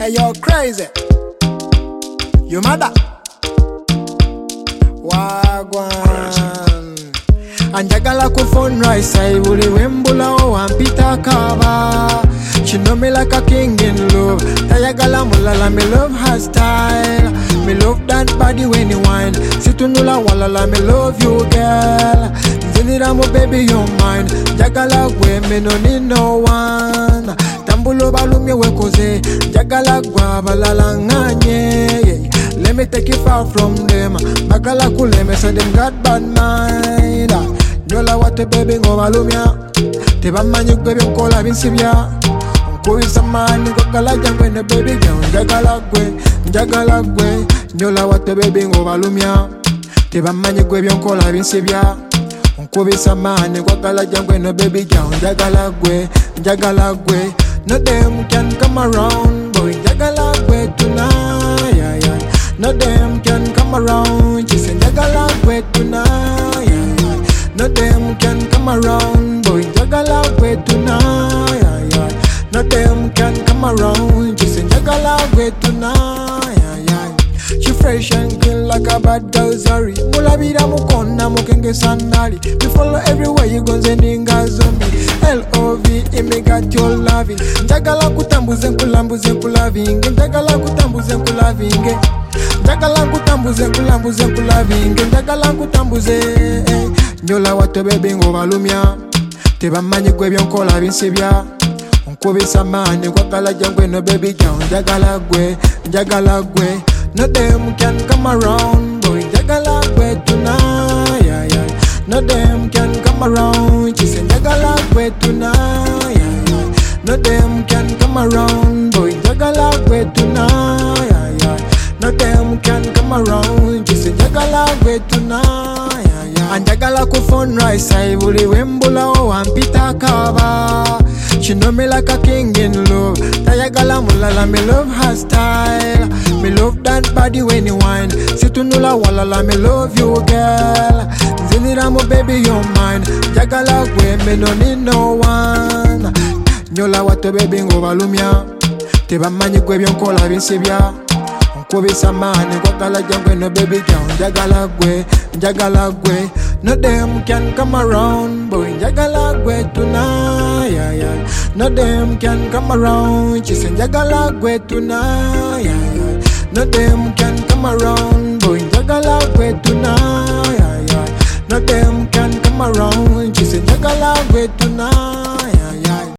Hey, you're crazy. You mother. Wagwan. Anjagala ku phone rise. I will wembula o ampita kaba. She know me like a king in love. Tayagala mulala, me love her style. Me love that body when you whine. Situnula walala, me love you, girl. Zinira mo baby, you're mine. Jagala gwe, me no need no one. Tambulo balumi wekoze. Jagala gwa balala nganye. Let me take you far from them. Bagala kule me say them got bad mind. Nyola wate baby ngo balumya. Teba manyu baby nkola binsibya. Koi samani kokala jangwe ne baby girl. Jagala gwe. Nyola wate baby ngo balumya. Teba manyu gwe bionkola binsibya. Koi samani kokala jangwe ne baby girl. Jagala gwe. No them can come around, boy. Jagala gwe tonight, yeah, yeah. No them can come around, she say jagala gwe tonight, yeah, yeah. No them can come around, boy. Jagala gwe tonight, yeah, yeah. No them can come around, she say jagala gwe tonight, yeah, yeah. She fresh and clean like a bad girl, sorry. Mula bida mukona mukenge sandali. We follow everywhere you go, zeninga zombie. L-O-V-E, me got your loving. Njagala kutambuze nkulambuze nkulavinge. Njagala kutambuze nkulavinge. Njagala kutambuze nkulambuze nkulavinge. Njagala kutambuze. Nyola wate baby ngo balumya. Teba manyi gwe byonkola binsibya. Nkubisa mani kwakala jangwe no baby girl. Njagala gwe. No them can come around, boy. Jagala gwe tonight, yeah, yeah. No them can come around, she say jagala gwe tonight, yeah, yeah. No them can come around, boy. Jagala gwe tonight, yeah, yeah. No them can come around, she say jagala gwe tonight, yeah, yeah. And jagala ku phone rise, I will wembula o ampita kaba. She know me like a king in love. Tayagala mulala, me love her style. Me love that body when you whine. Situnula walala, me love you, girl. Zinira mo baby, you're mine. Jagala gwe, me no need no one. Nyola wate baby ngo balumya. Teba manyi gwe byonkola binsibya. Nkubisa mani kwakala jangwe no baby girl. Jagala gwe. No them can come around, boy. Jagala gwe tonight, yeah, yeah. No them can come around, she say jagala gwe tonight, yeah, yeah. No them can come around, boy. Jagala gwe tonight, yeah, yeah. No them can come around, she say jagala gwe tonight.